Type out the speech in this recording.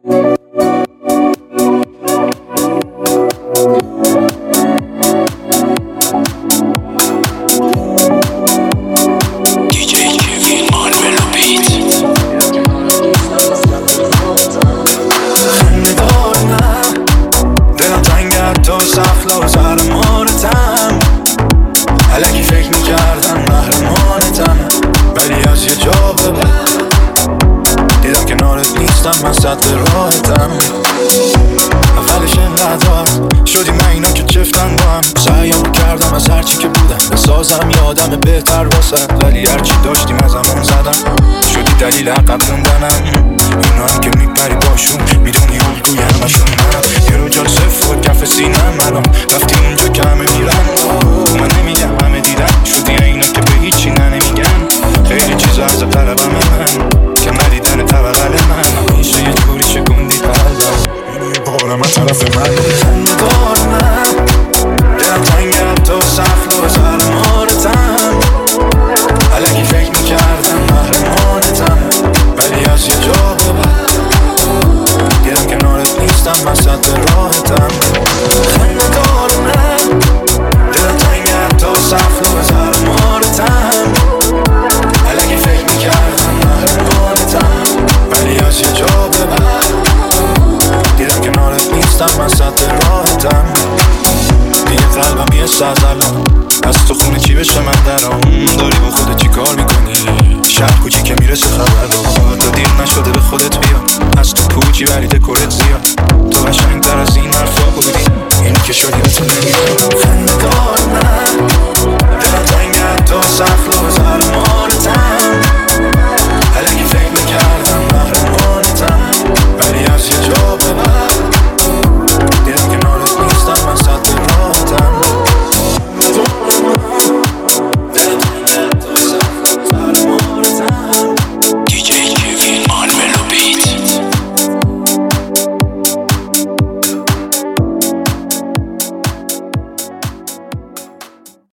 الکی فکر میکردم محرمانتم، ولی از یه جا به بعد دیدم کنارت نیستم، من سد راحتم. اولش انقدر شدیم من اینا که چفتن با هم، سعیم کردم از هرچی که بودم بسازم یادم بهتر واسد، ولی هرچی داشتیم از همون زدم، شدی دلیل عقب موندنم. اینا هم که میپری باشون میدونی الگوی همشون منم، یه رو جال صفر کف سینم الان رفتی اونجا که همه میرن. من نمیگم همه دیدن شدی اینا که به هیچی نمیگن، خیلی چیزا از قلبم من که ندیدن طبقل من، میشه یه جوری شکوندی قلبم بارم از طرف من. خنده‌دار من دلم تنگم تو سخت و زرمارتم، الکی فکر میکردم محرمانتم، ولی از یه جا به بعد دیدم کنارت نیستم، من سد راحتم. خنده‌دار من دلم تنگم تو سخت و زرمارتم، الکی فکر میکردم محرمانتم، ولی از یه جا به بعد دیدم کنارت نیستم، من سد راحتم. دیگه قلبم یه سازلم از تو خونه چی بشه من درام، داری با خودت چی کار میکنی؟ شهر کوچی که میرسه خبر رو تو دیر نشده به خودت بیا، از تو پوچی ولی دکورت زیاد، تو قشنگ‌تر از این حرفا بودی، اینی که شدی به تو نمیدونم. خنده‌دار